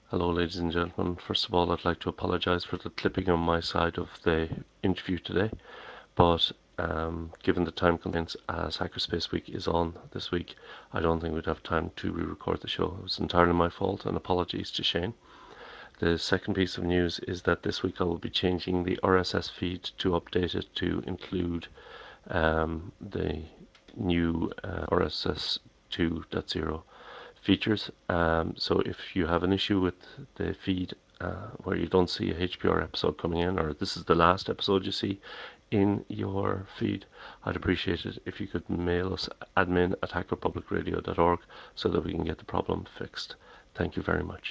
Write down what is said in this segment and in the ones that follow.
Hello, ladies and gentlemen. First of all, I'd like to apologise for the clipping on my side of the interview today, but given the time constraints as Hackerspace Week is on this week, I don't think we'd have time to re-record the show. It was entirely my fault, and apologies to Shane. The second piece of news is that this week I will be changing the RSS feed to update it to include the new RSS 2.0 features. So if you have an issue with the feed where you don't see a HPR episode coming in, or this is the last episode you see in your feed, I'd appreciate it if you could mail us admin@hackerpublicradio.org so that we can get the problem fixed. Thank you very much.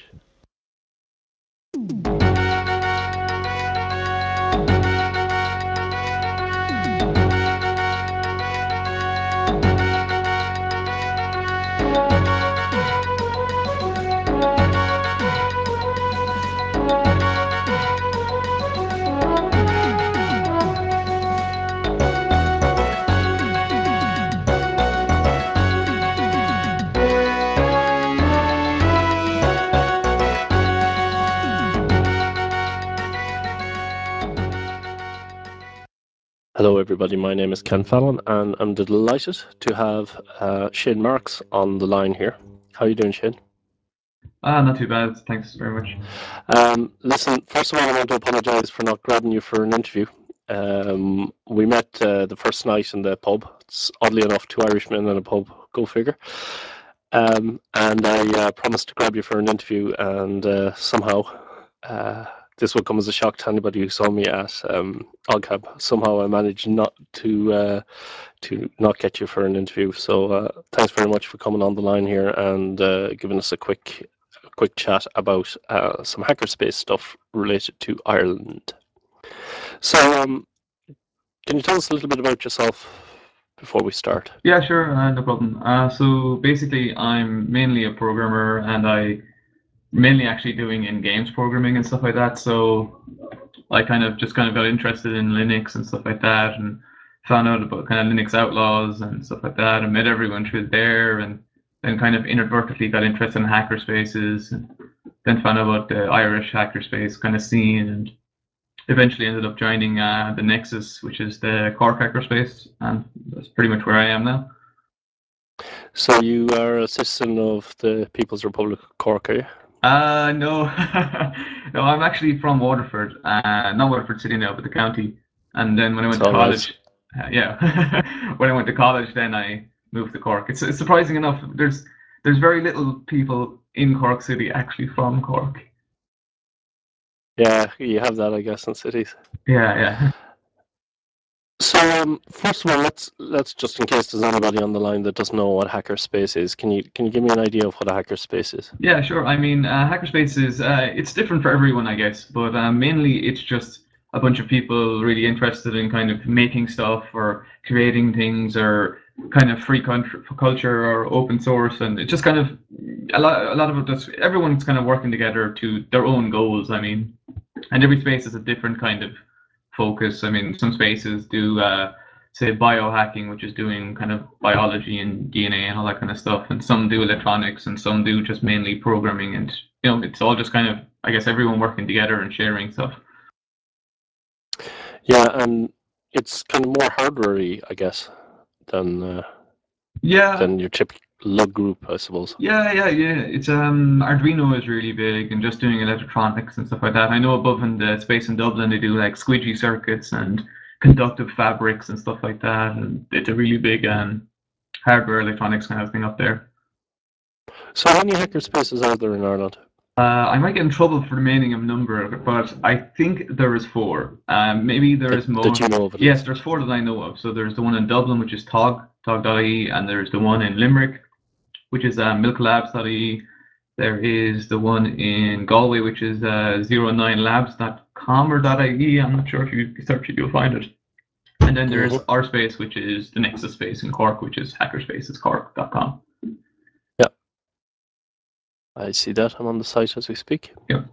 Hello, everybody. My name is Ken Fallon, and I'm delighted to have Shane Marks on the line here. How are you doing, Shane? Not too bad. Thanks very much. Listen, first of all, I want to apologise for not grabbing you for an interview. We met the first night in the pub. It's oddly enough 2 Irishmen in a pub. Go figure. And I promised to grab you for an interview, and somehow this will come as a shock to anybody who saw me at OGCAB. Somehow I managed not to not get you for an interview. So thanks very much for coming on the line here and giving us a quick chat about some hackerspace stuff related to Ireland. So can you tell us a little bit about yourself before we start? Yeah, sure, no problem. So basically, I'm mainly a programmer, and I mainly actually doing in games programming and stuff like that. So I kind of got interested in Linux and stuff like that, and found out about kind of Linux Outlaws and stuff like that, and met everyone through there, and then kind of inadvertently got interested in hackerspaces, and then found out about the Irish hackerspace kind of scene, and eventually ended up joining the Nexus, which is the Cork hackerspace, and that's pretty much where I am now. So you are a citizen of the People's Republic of Cork, are you? No, no, I'm actually from Waterford, not Waterford City now, but the county. And then when I went to college, yeah, when I went to college, then I moved to Cork. It's surprising enough, there's very little people in Cork City actually from Cork. Yeah, you have that, I guess, in cities. Yeah, yeah. So first of all, let's just in case there's anybody on the line that doesn't know what hackerspace is, can you give me an idea of what a hackerspace is? Yeah, sure. I mean, hackerspace is it's different for everyone, I guess, but mainly it's just a bunch of people really interested in kind of making stuff or creating things or kind of free culture or open source, and it's just kind of a lot of it. Just everyone's kind of working together to their own goals. I mean, and every space is a different kind of focus. I mean, some spaces do say biohacking, which is doing kind of biology and DNA and all that kind of stuff, and some do electronics, and some do just mainly programming, and it's all just kind of, I guess, everyone working together and sharing stuff. Yeah, and it's kind of more hardware-y, I guess, than Yeah, your typical lug group, I suppose. yeah. It's Arduino is really big, and just doing electronics and stuff like that. I know above in the space in Dublin they do like squidgy circuits and conductive fabrics and stuff like that, and it's a really big hardware electronics kind of thing up there. So how many hackerspaces are there in Ireland? I might get in trouble for naming a number, but I think there is four. Maybe there is That more. you know of at Yes, least? there's four that I know of. So there's the one in Dublin, which is Tog.ie, and there's the one in Limerick, which is milklabs.ie. There is the one in Galway, which is 09labs.com or .ie. I'm not sure if you search it, you'll find it. And then there's our space, which is the Nexus space in Cork, which is hackerspacescork.com. Yeah, I see that. I'm on the site as we speak. Yep.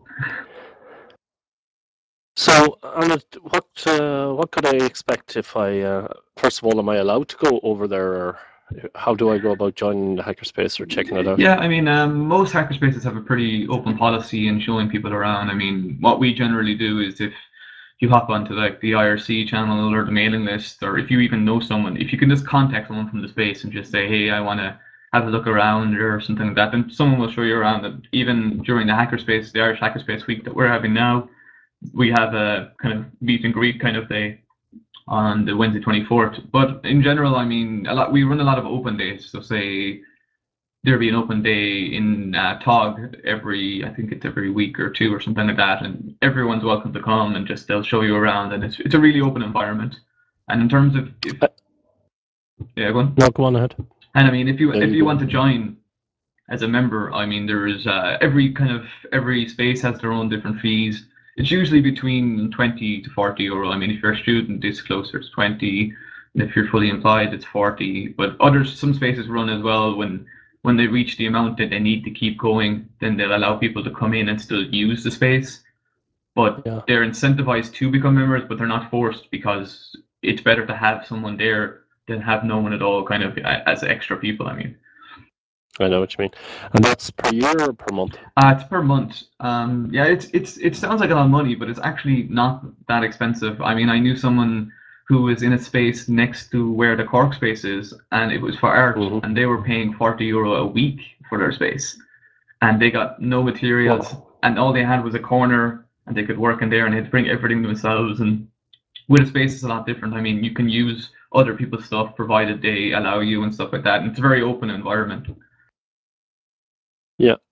So, Anna, what could I expect if I first of all, am I allowed to go over there, or how do I go about joining the hackerspace or checking it out? Yeah, I mean, most hackerspaces have a pretty open policy in showing people around. I mean, what we generally do is if you hop onto like the IRC channel or the mailing list, or if you even know someone, if you can just contact someone from the space and just say, hey, I want to have a look around or something like that, then someone will show you around. And even during the hackerspace, the Irish Hackerspace week that we're having now, we have a kind of meet and greet kind of day on the Wednesday 24th. But in general, I mean, we run a lot of open days. So say there'll be an open day in Tog I think it's every week or two or something like that, and everyone's welcome to come and just they'll show you around, and it's a really open environment. And in terms of if yeah, go on. No, go on ahead. And I mean, if There you go. want to join as a member, I mean, there's every space has their own different fees. It's usually between 20 to 40 euro. I mean, if you're a student, it's closer to 20. And if you're fully employed, it's 40. But some spaces run as well when they reach the amount that they need to keep going, then they'll allow people to come in and still use the space. But Yeah, they're incentivized to become members, but they're not forced because it's better to have someone there than have no one at all, kind of as extra people. I mean. I know what you mean. And that's per year or per month? It's per month. Yeah, it sounds like a lot of money, but it's actually not that expensive. I mean, I knew someone who was in a space next to where the Cork space is, and it was for art, Mm-hmm. and they were paying 40 euro a week for their space, and they got no materials, Wow. and all they had was a corner, and they could work in there, and they had to bring everything themselves. And with a space, it's a lot different. I mean, you can use other people's stuff provided they allow you and stuff like that, and it's a very open environment. Yeah.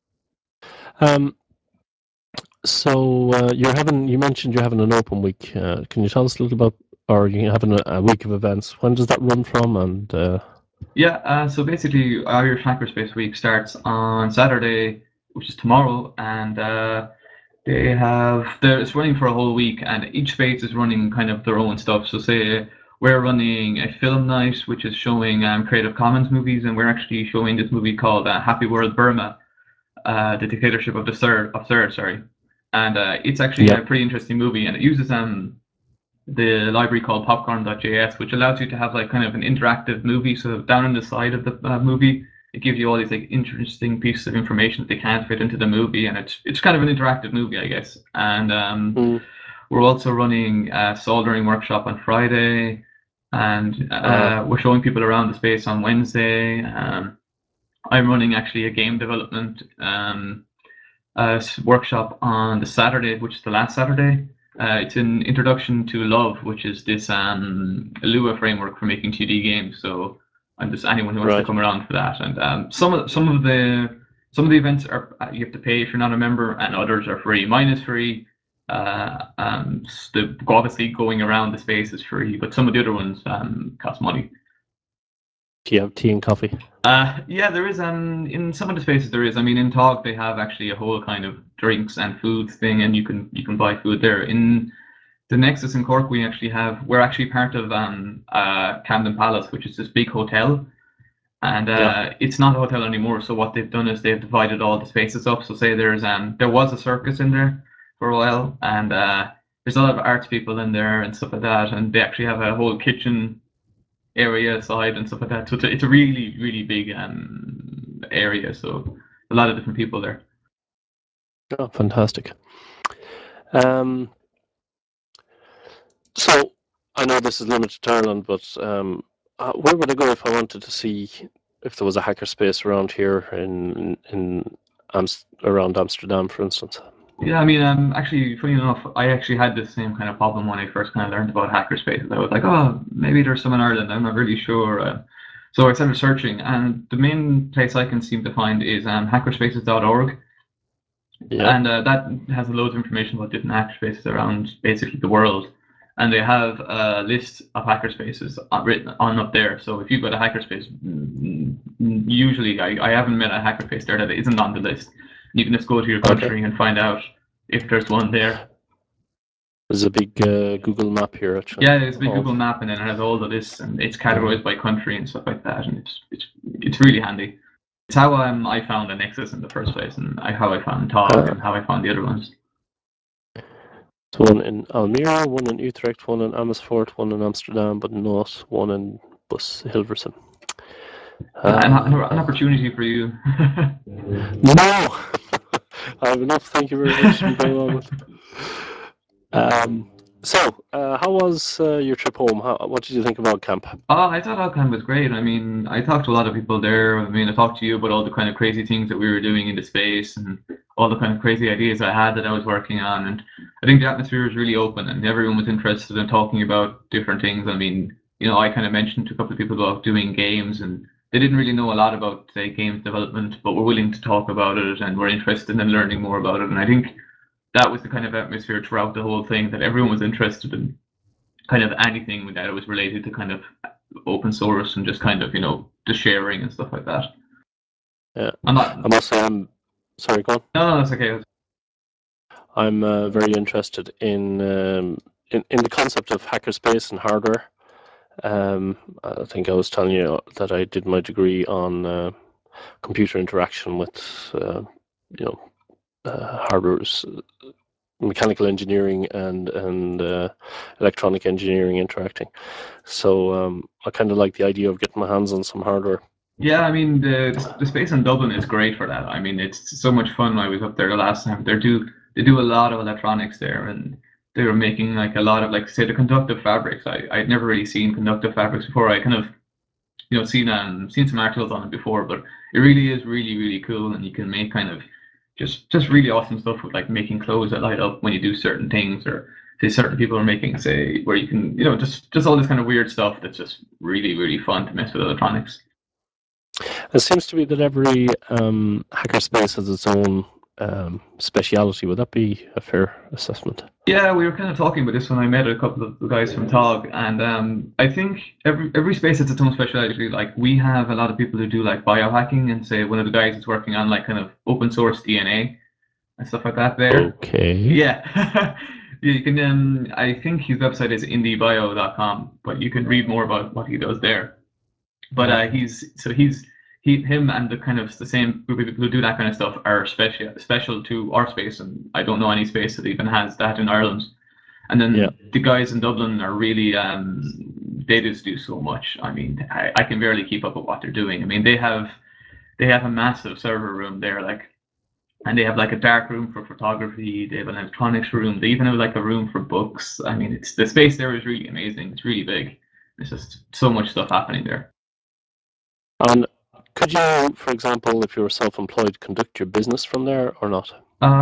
So you mentioned you're having an open week. Can you tell us a little about, or you're having a week of events? When does that run from? And Yeah, so basically, Irish Hackerspace Week starts on Saturday, which is tomorrow, and it's running for a whole week, and each space is running kind of their own stuff. So say we're running a film night, which is showing Creative Commons movies, and we're actually showing this movie called Happy World Burma, the dictatorship of Third, sorry, and it's actually yeah, a pretty interesting movie, and it uses the library called popcorn.js, which allows you to have like kind of an interactive movie. So down on the side of the movie, it gives you all these like interesting pieces of information that they can't fit into the movie, and it's kind of an interactive movie, I guess. And we're also running a soldering workshop on Friday, and we're showing people around the space on Wednesday. I'm running actually a game development workshop on the Saturday, which is the last Saturday. It's an introduction to Love, which is this Lua framework for making 2D games. So I'm just anyone who wants to right. come around for that. And some of the events are you have to pay if you're not a member, and others are free. Mine is free. Obviously going around the space is free, but some of the other ones cost money. Do you have tea and coffee? Yeah, there is. In some of the spaces there is. I mean, in Tog they have actually a whole kind of drinks and foods thing, and you can buy food there. In the Nexus in Cork, we're actually part of Camden Palace, which is this big hotel, and Yeah. it's not a hotel anymore. So what they've done is they've divided all the spaces up. So say there was a circus in there for a while, and there's a lot of arts people in there and stuff like that, and they actually have a whole kitchen area side and stuff like that. So it's a really, really big area. So a lot of different people there. Oh, fantastic. So I know this is limited to Ireland, but where would I go if I wanted to see if there was a hackerspace around here around Amsterdam, for instance? Yeah, I mean, actually, funny enough, I actually had the same kind of problem when I first kind of learned about hackerspaces. I was like, oh, maybe there's some in Ireland. I'm not really sure. So I started searching, and the main place I can seem to find is hackerspaces.org. Yeah. And that has loads of information about different hackerspaces around basically the world. And they have a list of hackerspaces written on up there. So if you go to hackerspace, usually I haven't met a hackerspace there that isn't on the list. You can just go to your country and find out if there's one there. There's a big Google map here, actually. Yeah, there's a big Google map, and then it has all the lists, and it's categorized by country and stuff like that, and it's really handy. It's how I found the Nexus in the first place, and how I found Tog, and how I found the other ones. So one in Almere, one in Utrecht, one in Amersfoort, one in Amsterdam, but not one in Hilversum. An Well, opportunity for you. no, I have enough. Thank you very much to be going on with. Um, how was your trip home? What did you think about camp? Oh, I thought Alcon was great. I mean, I talked to a lot of people there. I mean, I talked to you about all the kind of crazy things that we were doing in the space and all the kind of crazy ideas I had that I was working on. And I think the atmosphere was really open and everyone was interested in talking about different things. I mean, I kind of mentioned to a couple of people about doing games and they didn't really know a lot about, say, games development, but were willing to talk about it and were interested in learning more about it. And I think that was the kind of atmosphere throughout the whole thing that everyone was interested in kind of anything that was related to kind of open source and just kind of the sharing and stuff like that. Yeah, I'm not. I must say I'm sorry. Go on. No, that's okay. I'm very interested in the concept of hackerspace and hardware. I think I was telling you that I did my degree on computer interaction with you know hardware, mechanical engineering and electronic engineering interacting. So I kind of like the idea of getting my hands on some hardware. Yeah, I mean the space in Dublin is great for that. I mean it's so much fun. I was up there the last time. They do a lot of electronics there, and they were making like a lot of like say the conductive fabrics. I'd never really seen conductive fabrics before. I kind of seen some articles on it before, but it really is really cool, and you can make kind of just really awesome stuff with like making clothes that light up when you do certain things, or say certain people are making say where you can just all this kind of weird stuff that's just really fun to mess with electronics. It seems to be that every hackerspace has its own speciality. Would that be a fair assessment? Yeah, we were kind of talking about this when I met a couple of the guys from TOG, and I think every space has its own specialty. Like we have a lot of people who do like biohacking, and say one of the guys is working on like kind of open source DNA and stuff like that there. Okay. Yeah. You can I think his website is indiebio.com, but you can read more about what he does there. But him and the kind of the same group of people who do that kind of stuff are special to our space, and I don't know any space that even has that in Ireland. And Yeah. then the guys in Dublin are really they just do so much. I mean, I can barely keep up with what they're doing. I mean, they have a massive server room there, like, and they have like a dark room for photography. They have an electronics room. They even have like a room for books. I mean, it's the space there is really amazing. It's really big. There's just so much stuff happening there. And could you, for example, if you were self-employed, conduct your business from there or not?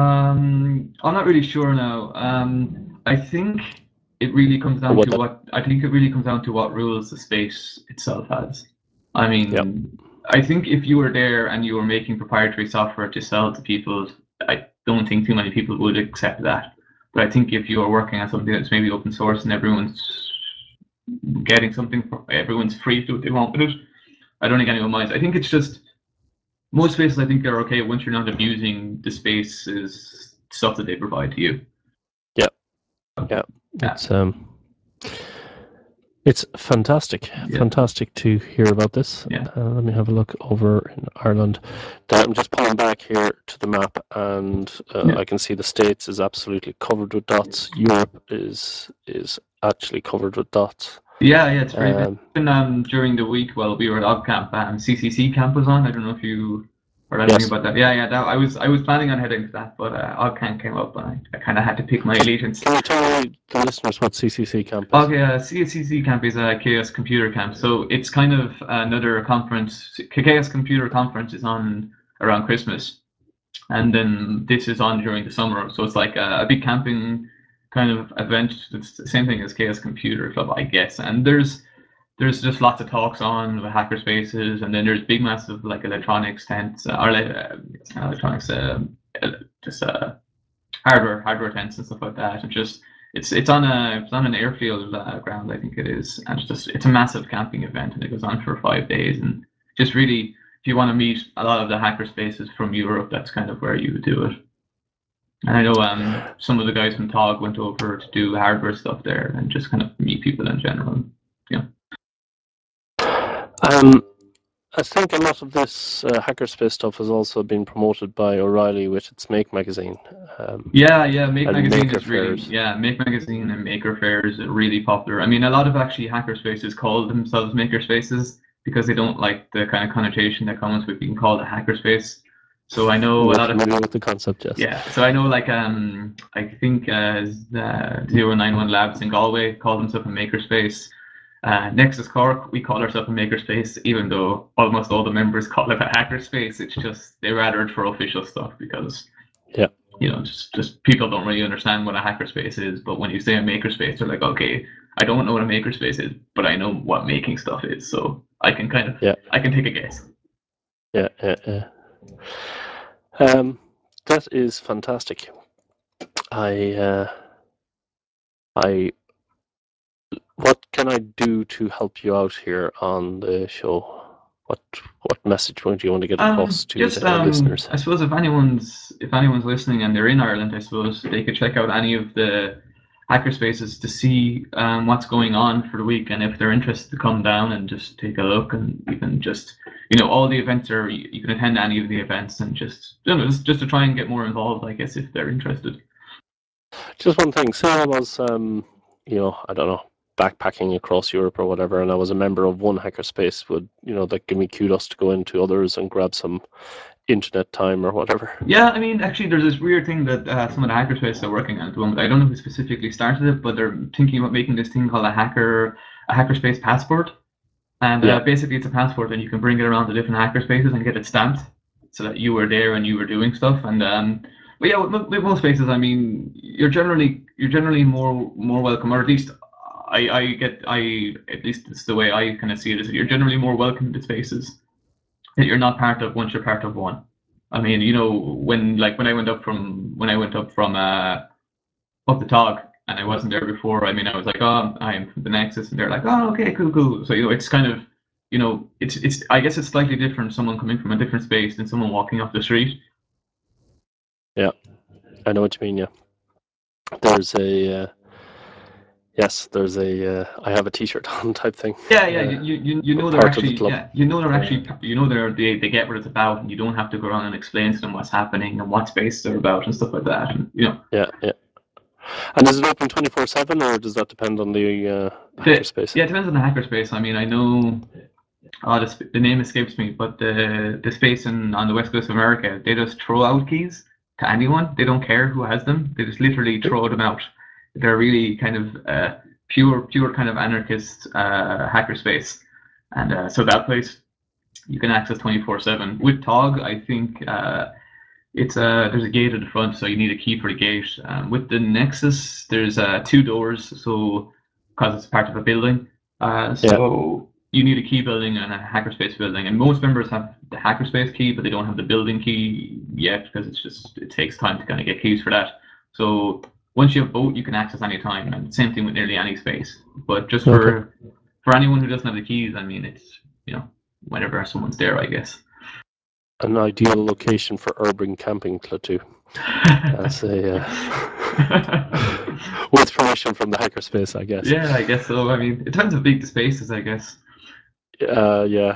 I'm not really sure now. I think it really comes Or down would to that? what I think it really comes down to what rules the space itself has. I Yeah. mean, I think if you were there and you were making proprietary software to sell to people, I don't think too many people would accept that. But I think if you are working on something that's maybe open source and everyone's getting something, everyone's free to do what they want with it, I don't think anyone minds. I think it's just most spaces I think are okay once you're not abusing the spaces stuff that they provide to you. Yeah. Yeah. Yeah. It's fantastic, Yeah. fantastic to hear about this. Yeah. Let me have a look over in Ireland. I'm just pulling back here to the map, and Yeah. I can see the States is absolutely covered with dots. Europe is actually covered with dots. Yeah, it's pretty busy. Um, Even during the week while we were at OpCamp, CCC camp was on. I don't know if you heard anything yes. about that. Yeah, I was planning on heading to that, but OpCamp came up and I kind of had to pick my allegiance. Can you tell the listeners what CCC camp is? Okay, CCC camp is a Chaos Computer Camp, so it's kind of another conference. Chaos Computer Conference is on around Christmas, and then this is on during the summer. So it's like a big camping kind of event. It's the same thing as Chaos Computer Club, I guess. And there's just lots of talks on the hacker spaces, and then there's big, massive like electronics tents or electronics, just hardware tents and stuff like that. And just it's on an airfield ground, I think it is, and it's a massive camping event, and it goes on for 5 days, and just really if you want to meet a lot of the hacker spaces from Europe, that's kind of where you would do it. And I know some of the guys from TOG went over to do hardware stuff there and just kind of meet people in general. Yeah. Um, I think a lot of this hackerspace stuff has also been promoted by O'Reilly with its Make magazine. Yeah. Make And Magazine Maker is really fairs. Make Magazine and Maker Faire is really popular. I mean, a lot of actually hacker spaces call themselves maker spaces. because they don't like the kind of connotation that comes with being called a hackerspace. So I know I'm a not lot of familiar with the concept, yes. yeah. So I know like I think 091 Labs in Galway call themselves a makerspace. Nexus Cork, we call ourselves a makerspace, even though almost all the members call it a hackerspace. It's just they rather it for official stuff because Yeah. just people don't really understand what a hackerspace is. But when you say a makerspace, they're like, okay, I don't know what a makerspace is, but I know what making stuff is, so I can I can take a guess. Yeah. That is fantastic. I what can I do to help you out here on the show? What message do you want to get across to Just the listeners? I suppose if anyone's listening and they're in Ireland, I suppose they could check out any of the hackerspaces to see what's going on for the week, and if they're interested to come down and just take a look, and even just all the events are you can attend any of the events and just just to try and get more involved, I guess, if they're interested. Just one thing. Say I was, I don't know, backpacking across Europe or whatever, and I was a member of one hackerspace. Would that give me kudos to go into others and grab some internet time or whatever? Yeah, I mean, actually, there's this weird thing that some of the hackerspaces are working on at the moment. I don't know who specifically started it, but they're thinking about making this thing called a hackerspace passport. And Yeah. basically, it's a passport, and you can bring it around to different hackerspaces and get it stamped so that you were there and you were doing stuff. And but yeah, with most spaces, I mean, you're generally more welcome, or at least I at least it's the way I kind of see it is that you're generally more welcome to spaces that you're not part of once you're part of one. I mean, when I went up from up the Tog and I wasn't there before. I mean, I was like, oh, I'm from the Nexus, and they're like, oh, okay, cool. So it's kind of, it's I guess it's slightly different. Someone coming from a different space than someone walking off the street. Yeah, I know what you mean. Yeah, there's a there's a I have a T-shirt on type thing. Yeah, you know they're part of the actually club. they get what it's about, and you don't have to go around and explain to them what's happening and what space they're about and stuff like that. And Yeah. And is it open 24/7, or does that depend on the hackerspace? Yeah, it depends on the hackerspace. I mean, I know. Oh, the name escapes me, but the space on the west coast of America, they just throw out keys to anyone. They don't care who has them. They just literally throw them out. They're really kind of pure kind of anarchist hackerspace, and so that place you can access 24/7. With Tog, I think there's a gate at the front, so you need a key for the gate. With the Nexus, there's 2 doors, so because it's part of a building, so you need a key building and a hackerspace building. And most members have the hackerspace key, but they don't have the building key yet because it takes time to kind of get keys for that. So once you have both, you can access any time, and same thing with nearly any space. But just for anyone who doesn't have the keys, I mean, it's whenever someone's there, I guess. An ideal location for urban camping too. As a with permission from the hackerspace, I guess. Yeah, I guess so. I mean, it depends how big the space is, I guess. Yeah.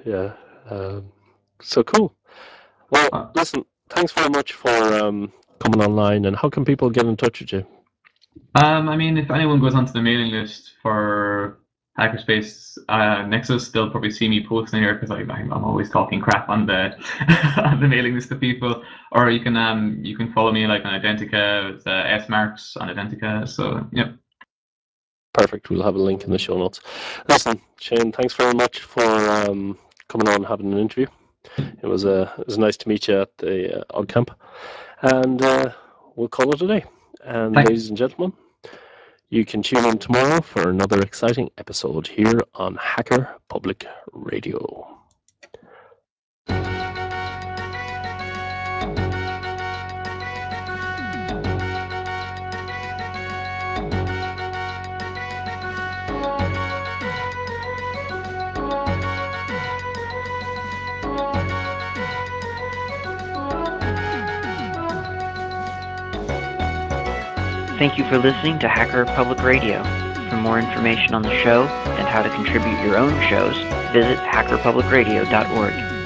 So cool. Well, listen, thanks very much for coming online. And how can people get in touch with you? I mean, if anyone goes onto the mailing list for Hackerspace Nexus, they'll probably see me posting here because I'm always talking crap on the on the mailing list of people. Or you can follow me like on Identica. It's S Marks on Identica. So yeah. Perfect. We'll have a link in the show notes. Listen, Shane, thanks very much for coming on and having an interview. It was nice to meet you at the Odd Camp, and we'll call it a day. And ladies and gentlemen, you can tune in tomorrow for another exciting episode here on Hacker Public Radio. Thank you for listening to Hacker Public Radio. For more information on the show and how to contribute your own shows, visit hackerpublicradio.org.